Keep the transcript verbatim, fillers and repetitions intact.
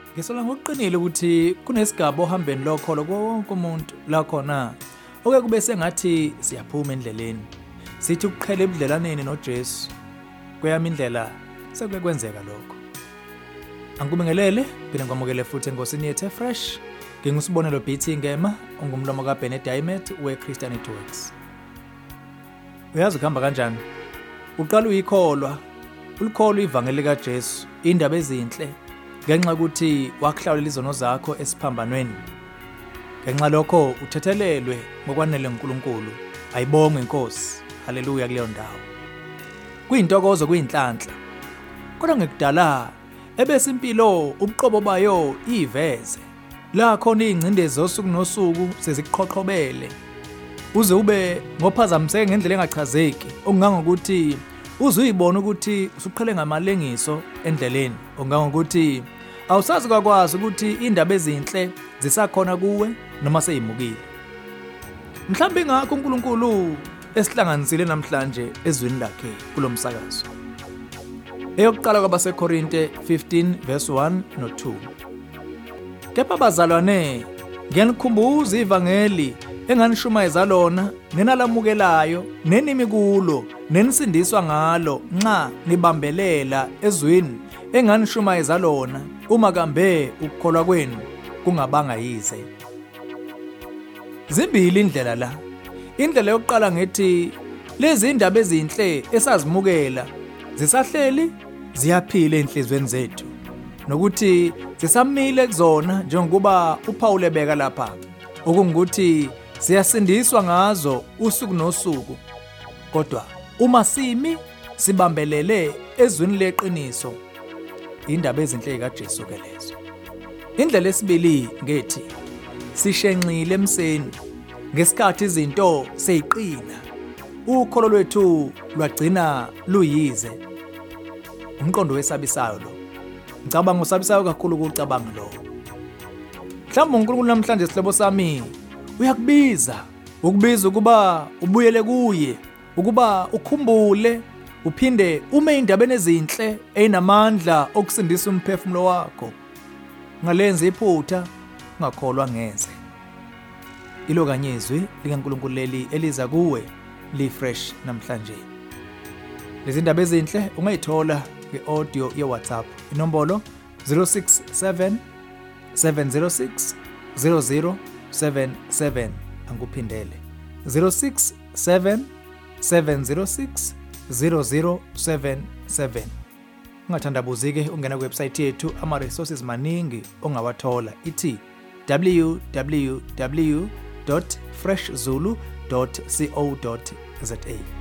Ngisola ngokuqinile ukuthi kunesigaba ohambeni lokholo konke umuntu la khona oke kube sengathi siyaphuma endleleni sithi ukuqhela ebudlelaneni noJesu kweyami indlela sekuke kwenzeka lokho. Angikubingelele phela ngamukele futhi engosini yethu fresh ngingusibonelo B T Ngema ongumlomo kaBennett Diamond weChristianity Works. Uyazi ukuhamba kanjani? Uqala uyikholwa ulikholwa ivangeli kaJesu indaba ezinhle ngenxa ukuthi wakuhlawulela izono zakho esiphambanweni. Ngenxa lokho uthethelelwe ngokwanele uNkulunkulu. Ayibonge inkosi. Haleluya kuleyo ndawo. Kuyintokozo kuyinhlanhla. Kodwa ngekudala ebese impilo ubuqobo bayo iveze. La khona izingcindezi zosuku nosuku sezikuqhoqhobele. Uze ube ngophazamiseke ngendlela engachazeki okungangokuthi uze uyibone ukuthi usuqhele ngamalengiso endleleni ongangokuthi awusazi kwakwazi ukuthi indaba ezinhle zisakhona kuwe noma seyimukile. Mhlawumbe ngakho uNkulunkulu esihlanganisile namhlanje ezweni lakhe kulomsakazo. Eyokuqala kwabaseKorinte fifteen verse one no two. Kepha bazalwane ngiyanikhumbuza ivangeli enganishumayeza lona nenalamukelayo nenimi kulo nenisindiswa ngalo nxa nibambelela ezweni enganishumayeza lona uma kambe ukukholwa kwenu kungabanga yize. Zimbili indlela la. Indlela yokuqala ngethi lezi indaba ezinhle esazimukela zisahleli ziyaphila enhlizweni zethu nokuthi zisamile kuzona njengoba uPaul ebeka lapha okungukuthi siyasindiswa ngazo usuku nosuku. Kodwa uma simi sibambelele ezweni leqiniso indaba ezinhle kaJesu ke lezo. Indlela esibili ngethi sishenqile emseni ngesikhathi izinto seyiqina ukholo lwethu lwagcina luyize. Umqondo wesabisayo lo. Ngicabanga usabisayo kakhulu ukucabanga lo. Mhlawumbe uNkulunkulu namhlanje sihlebo sami uyakubiza ukubiza ukuba ubuyele kuye ukuba ukhumbule uphinde ume indabeni ezinhle einamandla okusindisa umphefumulo wakho. Ngalenza iphutha ungakholwa ngeze. Ilo kanyezwi likaNkulunkulu leli eliza kuwe li fresh namhlanje. Lezi ndaba ezinhle ungayithola ngeaudio ye WhatsApp inombolo zero six seven seven zero six zero zero seven seven angikuphindele zero six seven seven zero six zero zero seven seven. Ungathandabuzike ungena ku website yethu ama resources maningi ongawathola ithi w w w dot fresh zulu dot co dot za.